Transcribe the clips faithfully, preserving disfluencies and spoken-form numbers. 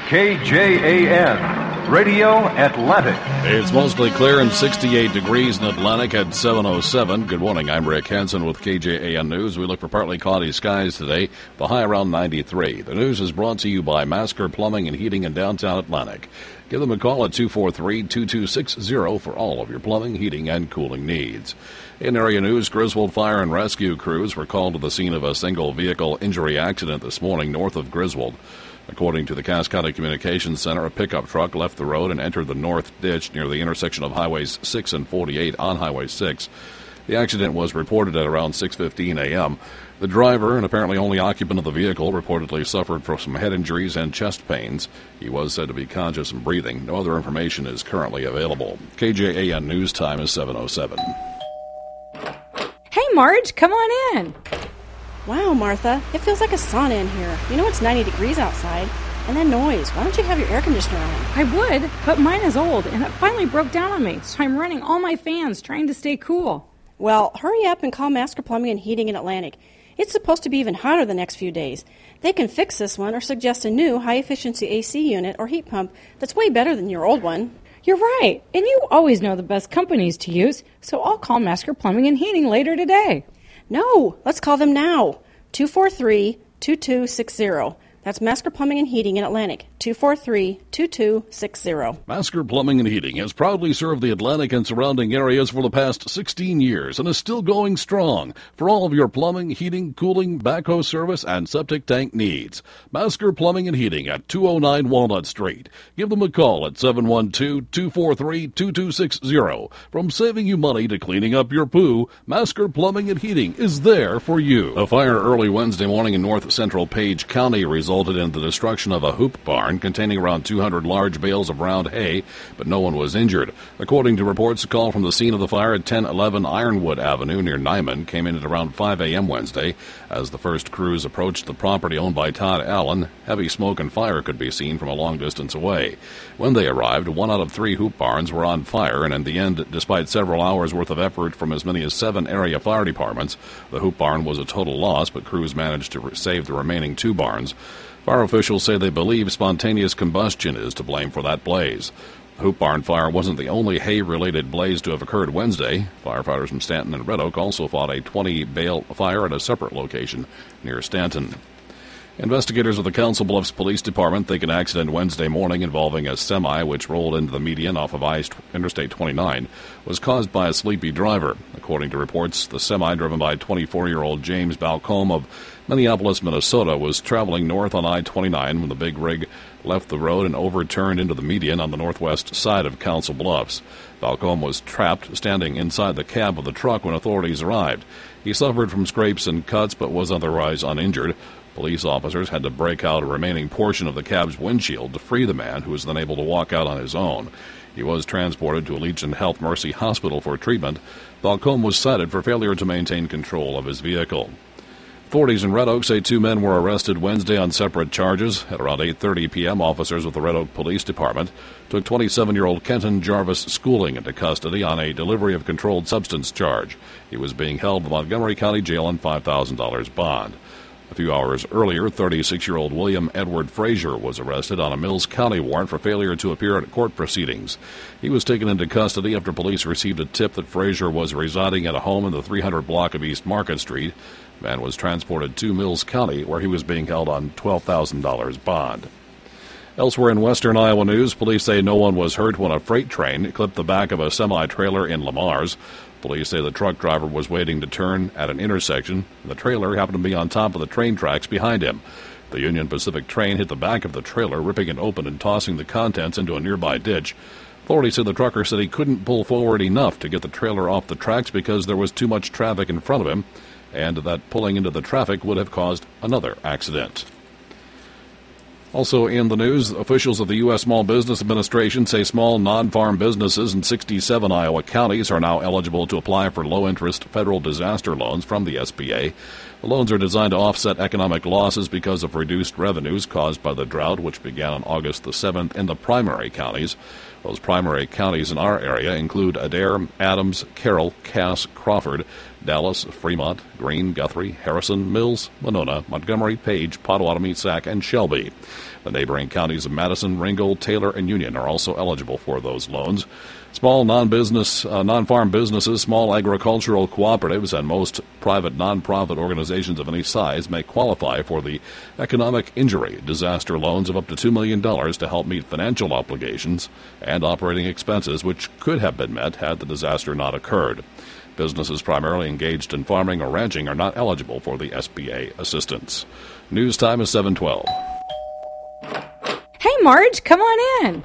K J A N, Radio Atlantic. It's mostly clear and sixty-eight degrees in Atlantic at seven oh seven. Good morning, I'm Rick Hansen with K J A N News. We look for partly cloudy skies today, the high around ninety-three. The news is brought to you by Masker Plumbing and Heating in downtown Atlantic. Give them a call at two four three, two two six zero for all of your plumbing, heating, and cooling needs. In area news, Griswold Fire and Rescue crews were called to the scene of a single vehicle injury accident this morning north of Griswold. According to the Cass County Communications Center, a pickup truck left the road and entered the north ditch near the intersection of Highways six and forty-eight on Highway six. The accident was reported at around six fifteen a.m. The driver, and apparently only occupant of the vehicle, reportedly suffered from some head injuries and chest pains. He was said to be conscious and breathing. No other information is currently available. K J A N News time is seven oh seven. Hey, Marge, come on in. Wow, Martha, it feels like a sauna in here. You know it's ninety degrees outside. And that noise, why don't you have your air conditioner on? I would, but mine is old, and it finally broke down on me, so I'm running all my fans trying to stay cool. Well, hurry up and call Masker Plumbing and Heating in Atlantic. It's supposed to be even hotter the next few days. They can fix this one or suggest a new high-efficiency A C unit or heat pump that's way better than your old one. You're right, and you always know the best companies to use, so I'll call Masker Plumbing and Heating later today. No, let's call them now. two four three, two two six zero. That's Masker Plumbing and Heating in Atlantic, two four three, two two six zero. Masker Plumbing and Heating has proudly served the Atlantic and surrounding areas for the past sixteen years and is still going strong for all of your plumbing, heating, cooling, backhoe service, and septic tank needs. Masker Plumbing and Heating at two oh nine Walnut Street. Give them a call at seven one two, two four three, two two six zero. From saving you money to cleaning up your poo, Masker Plumbing and Heating is there for you. A fire early Wednesday morning in north central Page County resulted in the destruction of a hoop barn containing around two hundred large bales of round hay, but no one was injured. According to reports, a call from the scene of the fire at ten eleven Ironwood Avenue near Nyman came in at around five a.m. Wednesday. As the first crews approached the property owned by Todd Allen, heavy smoke and fire could be seen from a long distance away. When they arrived, one out of three hoop barns were on fire, and in the end, despite several hours' worth of effort from as many as seven area fire departments, the hoop barn was a total loss, but crews managed to save the remaining two barns. Fire officials say they believe spontaneous combustion is to blame for that blaze. The Hoop Barn fire wasn't the only hay-related blaze to have occurred Wednesday. Firefighters from Stanton and Red Oak also fought a twenty-bale fire at a separate location near Stanton. Investigators of the Council Bluffs Police Department think an accident Wednesday morning involving a semi which rolled into the median off of I Interstate twenty-nine was caused by a sleepy driver. According to reports, the semi driven by twenty-four-year-old James Balcombe of Minneapolis, Minnesota, was traveling north on I twenty-nine when the big rig left the road and overturned into the median on the northwest side of Council Bluffs. Balcombe was trapped standing inside the cab of the truck when authorities arrived. He suffered from scrapes and cuts but was otherwise uninjured. Police officers had to break out a remaining portion of the cab's windshield to free the man, who was then able to walk out on his own. He was transported to Allegiant Health Mercy Hospital for treatment. Balcombe was cited for failure to maintain control of his vehicle. Authorities in Red Oak say two men were arrested Wednesday on separate charges. At around eight thirty p.m., officers with the Red Oak Police Department took twenty-seven-year-old Kenton Jarvis Schooling into custody on a delivery of controlled substance charge. He was being held in the Montgomery County Jail on five thousand dollars bond. A few hours earlier, thirty-six-year-old William Edward Frazier was arrested on a Mills County warrant for failure to appear at court proceedings. He was taken into custody after police received a tip that Frazier was residing at a home in the three hundred block of East Market Street. The man was transported to Mills County, where he was being held on twelve thousand dollars bond. Elsewhere in western Iowa news, police say no one was hurt when a freight train clipped the back of a semi-trailer in Lamars. Police say the truck driver was waiting to turn at an intersection, and the trailer happened to be on top of the train tracks behind him. The Union Pacific train hit the back of the trailer, ripping it open and tossing the contents into a nearby ditch. Authorities say the trucker said he couldn't pull forward enough to get the trailer off the tracks because there was too much traffic in front of him, and that pulling into the traffic would have caused another accident. Also in the news, officials of the U S Small Business Administration say small non-farm businesses in sixty-seven Iowa counties are now eligible to apply for low-interest federal disaster loans from the S B A. The loans are designed to offset economic losses because of reduced revenues caused by the drought, which began on August the seventh in the primary counties. Those primary counties in our area include Adair, Adams, Carroll, Cass, Crawford, Dallas, Fremont, Greene, Guthrie, Harrison, Mills, Monona, Montgomery, Page, Potawatomi, Sac, and Shelby. The neighboring counties of Madison, Ringgold, Taylor, and Union are also eligible for those loans. Small non-business, uh, non-farm businesses, small agricultural cooperatives, and most private non-profit organizations of any size may qualify for the economic injury disaster loans of up to two million dollars to help meet financial obligations and operating expenses which could have been met had the disaster not occurred. Businesses primarily engaged in farming or ranching are not eligible for the S B A assistance. News time is seven twelve. Hey, Marge, come on in.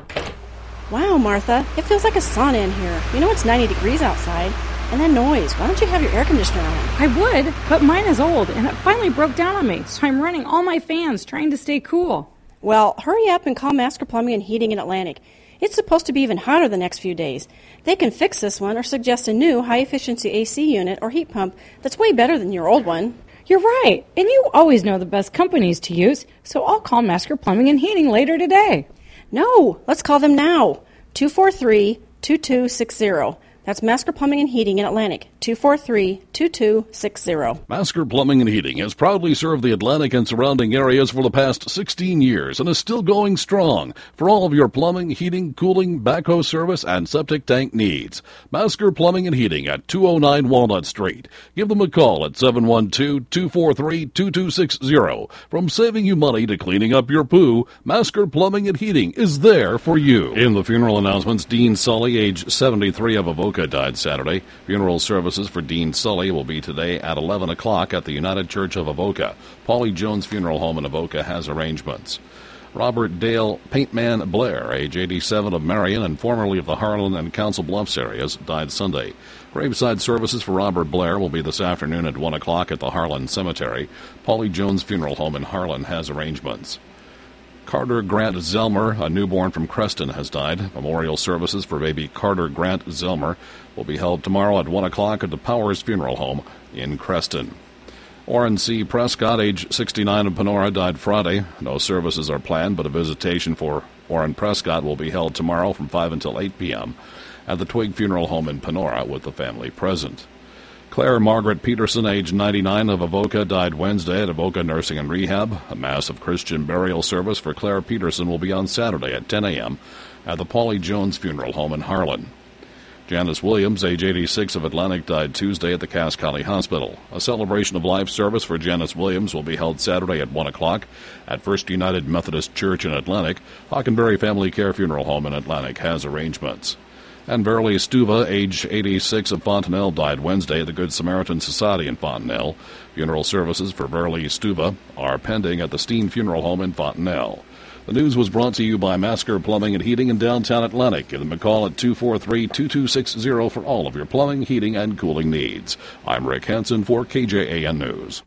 Wow, Martha, it feels like a sauna in here. You know it's ninety degrees outside. And that noise, why don't you have your air conditioner on? I would, but mine is old, and it finally broke down on me, so I'm running all my fans trying to stay cool. Well, hurry up and call Masker Plumbing and Heating in Atlantic. It's supposed to be even hotter the next few days. They can fix this one or suggest a new high-efficiency A C unit or heat pump that's way better than your old one. You're right, and you always know the best companies to use, so I'll call Masker Plumbing and Heating later today. No, let's call them now. two four three, two two six zero. That's Masker Plumbing and Heating in Atlantic, two four three, two two six zero. Masker Plumbing and Heating has proudly served the Atlantic and surrounding areas for the past sixteen years and is still going strong for all of your plumbing, heating, cooling, backhoe service, and septic tank needs. Masker Plumbing and Heating at two oh nine Walnut Street. Give them a call at seven one two, two four three, two two six zero. From saving you money to cleaning up your poo, Masker Plumbing and Heating is there for you. In the funeral announcements, Dean Sully, age seventy-three, of Avoca, died Saturday. Funeral services for Dean Sully will be today at eleven o'clock at the United Church of Avoca. Paulie Jones Funeral Home in Avoca has arrangements. Robert Dale Paintman Blair, age eighty-seven, of Marion and formerly of the Harlan and Council Bluffs areas, died Sunday. Graveside services for Robert Blair will be this afternoon at one o'clock at the Harlan Cemetery. Paulie Jones Funeral Home in Harlan has arrangements. Carter Grant Zelmer, a newborn from Creston, has died. Memorial services for baby Carter Grant Zelmer will be held tomorrow at one o'clock at the Powers Funeral Home in Creston. Orrin C. Prescott, age sixty-nine, of Panora, died Friday. No services are planned, but a visitation for Orrin Prescott will be held tomorrow from five until eight p.m. at the Twig Funeral Home in Panora with the family present. Claire Margaret Peterson, age ninety-nine, of Avoca, died Wednesday at Avoca Nursing and Rehab. A massive Christian burial service for Claire Peterson will be on Saturday at ten a.m. at the Paulie Jones Funeral Home in Harlan. Janice Williams, age eighty-six, of Atlantic, died Tuesday at the Cass County Hospital. A celebration of life service for Janice Williams will be held Saturday at one o'clock at First United Methodist Church in Atlantic. Hockenberry Family Care Funeral Home in Atlantic has arrangements. And Verily Stuva, age eighty-six, of Fontenelle, died Wednesday at the Good Samaritan Society in Fontenelle. Funeral services for Verily Stuva are pending at the Steen Funeral Home in Fontenelle. The news was brought to you by Masker Plumbing and Heating in downtown Atlantic. Give them a call at two four three, two two six zero for all of your plumbing, heating, and cooling needs. I'm Rick Hansen for K J A N News.